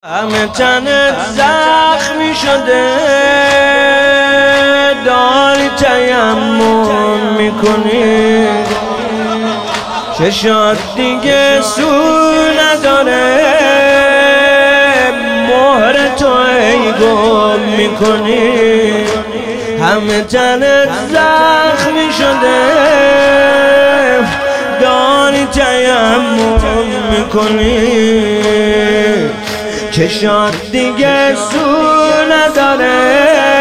همه تنت زخمی شده، داری تیمم میکنی، چشات دیگه سو نداره، مهر تو ای گم میکنی. همه تنت زخمی شده، داری تیمم میکنی، چشات دیگه سو نداره،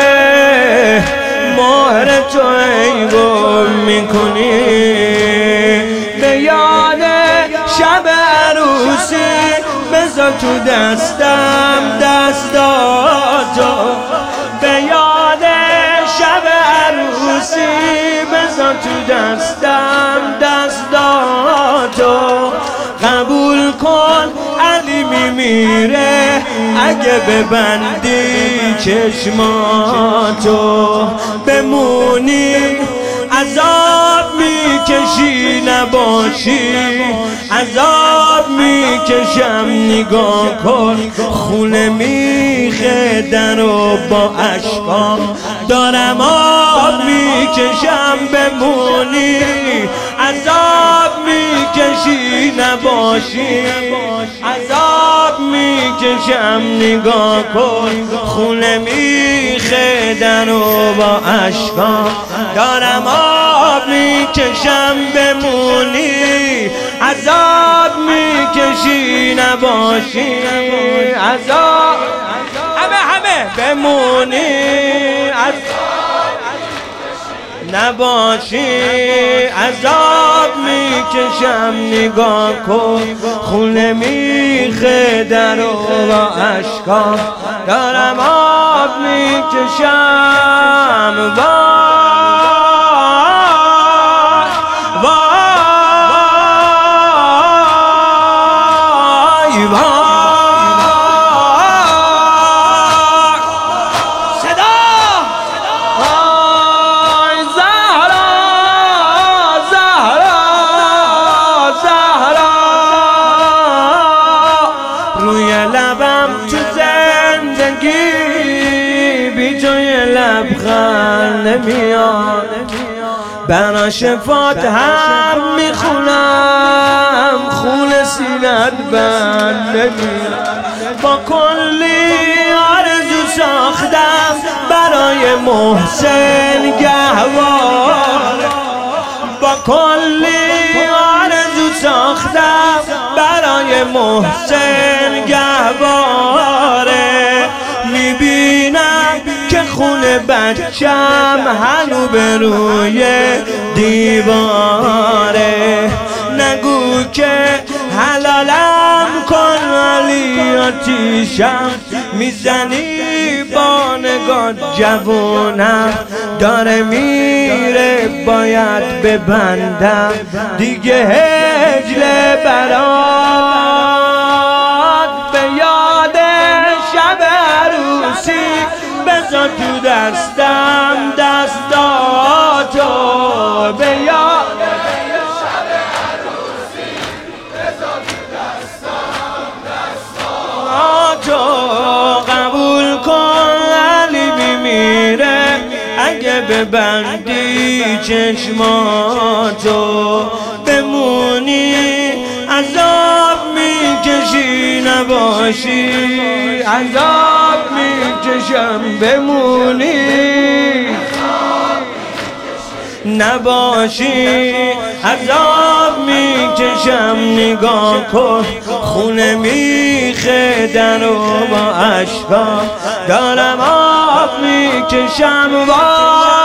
مهر تو ای گم میکنی. به یاد شب عروسی بذار تو دستم دستاتو، به یاد شب عروسی بذار تو دستم دستاتو. قبول کن علی میمیره اگه ببندی چشماتو، بمونی عذاب میکشی نباشی، عذاب میکشم نگاه کن، خونه میخه درو با اشکام دارم آب میکشم، بمونی عذاب میکشی نباشی، عذاب میکشم نگاه کن، خونه میخه درو با اشکام دارم آب میکشم، بمونی عذاب میکشی نباشی، عذاب همه بمونی نباشی، عذاب میکشم نگاه کن، خونه میخه درو با اشکام دارم آب میکشم. روی لبم تو زندگی بی توی لبخند نمیاد، برا شفات هم میخونم خون سینت بند نمیاد. با کلی آرزو ساختم برای محسن گهواره، با کلی آرزو ساختم برای محسن گهواره. میبینم که خونه بچم هنو به روی دیواره، نگو که حلالم کن ولی آتیشم میزنی با نگاه، جوونم داره میره باید ببندم دیگه هجل برات. به یاد شب عروسی بذار تو دستم دستاتو، به یاد شب عروسی بذار تو دستم دستاتو. قبول کن علی میمیره اگه ببندی چشماتو، بمونی عذاب میکشی نباشی، عذاب میکشم بمونی نباشی، عذاب میکشم نگاه کن، خونه میخه درو با اشکام دارم آب میکشم.